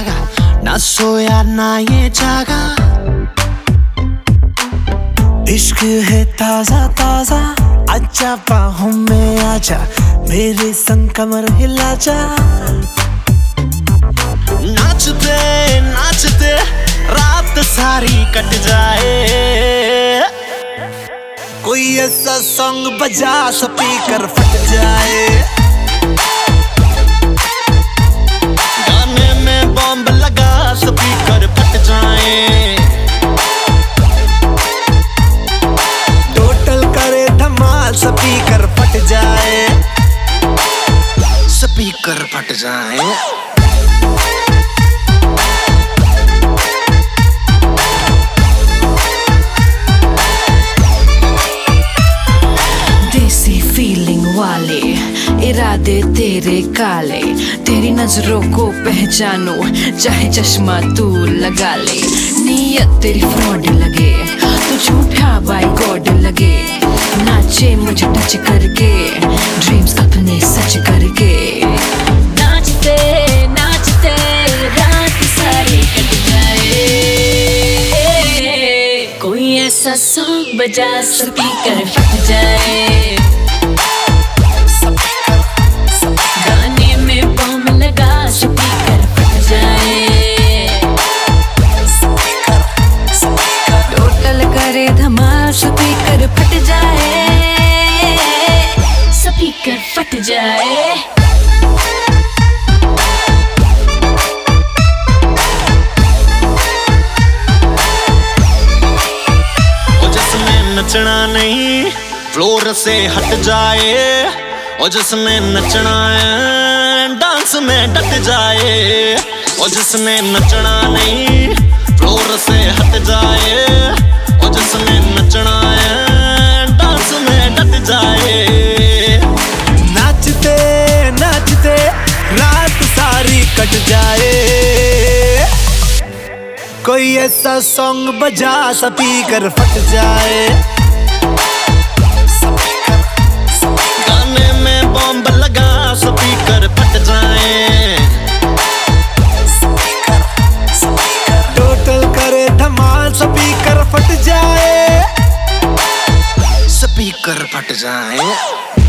जागा, ना सोया ना ये जागा। इश्क है ताजा ताजा, आजा बाहों में आजा, मेरे संग कमर हिला जा। नाचते नाचते रात सारी कट जाए, कोई ऐसा सॉन्ग बजा स्पीकर फट जाए। गाने में बॉम्ब लगा स्पीकर फट जाए, टोटल करे धमाल स्पीकर फट जाए, स्पीकर फट जाए। वाले इरादे तेरे काले, तेरी नजरों को पहचानो चाहे चश्मा तू लगा ले। नीयत तेरी फ्रॉड लगे तो झूठा बाय गॉड लगे, नाचे मुझे टच करके ड्रीम्स अपने सच करके। नाचते नाचते रात सारी कट जाए, कोई ऐसा सॉन्ग बजा स्पीकर फट जाए। गाने में बॉम्ब लगा स्पीकर फट जाए, टोटल करे धमाल स्पीकर फट जाए, स्पीकर फट जाए। जिसमें नचना नहीं फ्लोर से हट जाए, और जिसने नचना है डांस में डट जाए। और जिसने नचना नहीं फ्लोर से हट जाए, और जिसने नचना है डांस में डट जाए। नाचते नाचते रात सारी कट जाए, कोई ऐसा सॉन्ग बजा स्पीकर फट जाए। गाने में बॉम्ब लगा स्पीकर फट जाए, टोटल करे धमाल स्पीकर फट जाए, स्पीकर फट जाए।